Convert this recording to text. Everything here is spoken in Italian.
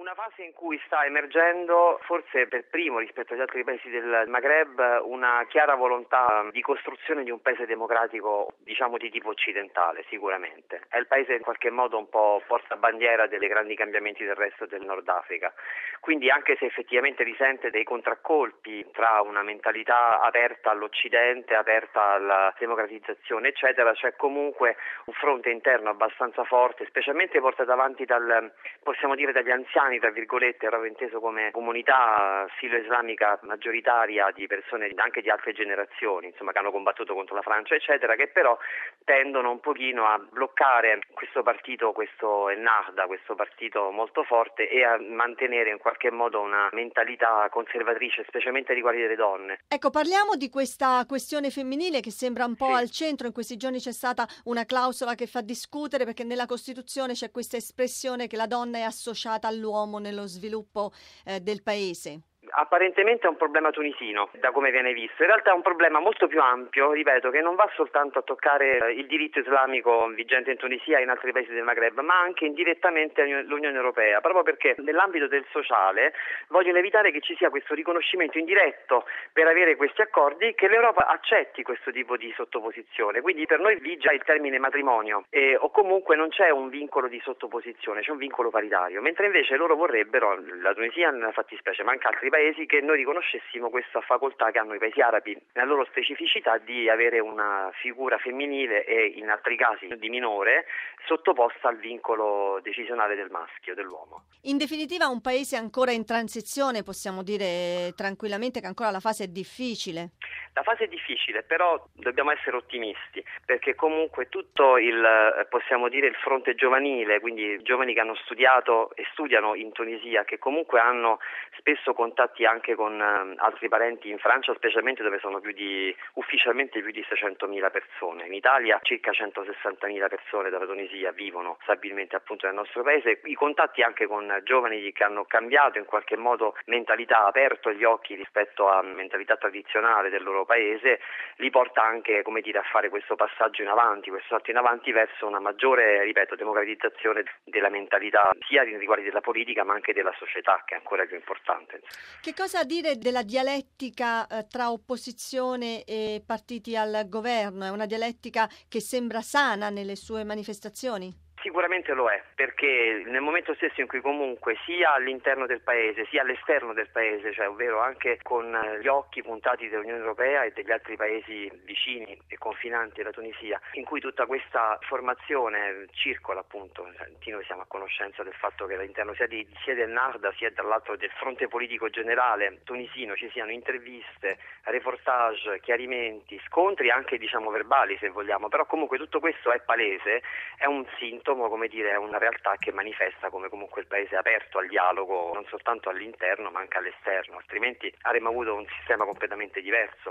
Una fase in cui sta emergendo, forse per primo rispetto agli altri paesi del Maghreb, una chiara volontà di costruzione di un paese democratico, diciamo di tipo occidentale, sicuramente. È il paese in qualche modo un po' portabandiera dei grandi cambiamenti del resto del Nord Africa. Quindi anche se effettivamente risente dei contraccolpi tra una mentalità aperta all'Occidente, aperta alla democratizzazione, eccetera, c'è comunque un fronte interno abbastanza forte, specialmente portato avanti possiamo dire dagli anziani, tra virgolette, proprio inteso come comunità filo-islamica maggioritaria di persone anche di altre generazioni, insomma, che hanno combattuto contro la Francia, eccetera, che però tendono un pochino a bloccare questo partito, questo Ennahda, questo partito molto forte, e a mantenere in qualche modo una mentalità conservatrice, specialmente riguardo alle donne. Ecco, parliamo di questa questione femminile che sembra un po' Sì. al centro. In questi giorni c'è stata una clausola che fa discutere, perché nella Costituzione c'è questa espressione che la donna è associata all'uomo nello sviluppo del paese. Apparentemente è un problema tunisino, da come viene visto. In realtà è un problema molto più ampio, ripeto, che non va soltanto a toccare il diritto islamico vigente in Tunisia e in altri paesi del Maghreb, ma anche indirettamente l'Unione Europea, proprio perché nell'ambito del sociale vogliono evitare che ci sia questo riconoscimento indiretto per avere questi accordi, che l'Europa accetti questo tipo di sottoposizione. Quindi per noi vige il termine matrimonio o comunque non c'è un vincolo di sottoposizione, c'è un vincolo paritario, mentre invece loro vorrebbero, la Tunisia nella fattispecie, ma anche altri paesi, che noi riconoscessimo questa facoltà che hanno i paesi arabi, nella loro specificità, di avere una figura femminile e in altri casi di minore sottoposta al vincolo decisionale del maschio, dell'uomo. In definitiva un paese ancora in transizione, possiamo dire tranquillamente che ancora la fase è difficile. La fase è difficile, però dobbiamo essere ottimisti, perché comunque tutto possiamo dire il fronte giovanile, quindi giovani che hanno studiato e studiano in Tunisia, che comunque hanno spesso contatti anche con altri parenti in Francia, specialmente dove sono ufficialmente più di 600.000 persone. In Italia circa 160.000 persone dalla Tunisia vivono stabilmente appunto nel nostro paese. I contatti anche con giovani che hanno cambiato in qualche modo mentalità, aperto gli occhi rispetto a mentalità tradizionale del loro paese, li porta anche, come dire, a fare questo passaggio in avanti, questo salto in avanti verso una maggiore, ripeto, democratizzazione della mentalità, sia nei riguardi della politica ma anche della società, che è ancora più importante. Che cosa dire della dialettica tra opposizione e partiti al governo? È una dialettica che sembra sana nelle sue manifestazioni? Sicuramente lo è, perché nel momento stesso in cui comunque sia all'interno del paese sia all'esterno del paese, cioè ovvero anche con gli occhi puntati dell'Unione Europea e degli altri paesi vicini e confinanti alla Tunisia, in cui tutta questa formazione circola appunto, noi siamo a conoscenza del fatto che all'interno sia del Ennahda sia dall'altro del fronte politico generale tunisino ci siano interviste, reportage, chiarimenti, scontri anche diciamo verbali se vogliamo, però comunque tutto questo è palese, è un sintomo, come dire, è una realtà che manifesta come comunque il paese è aperto al dialogo non soltanto all'interno ma anche all'esterno, altrimenti avremmo avuto un sistema completamente diverso.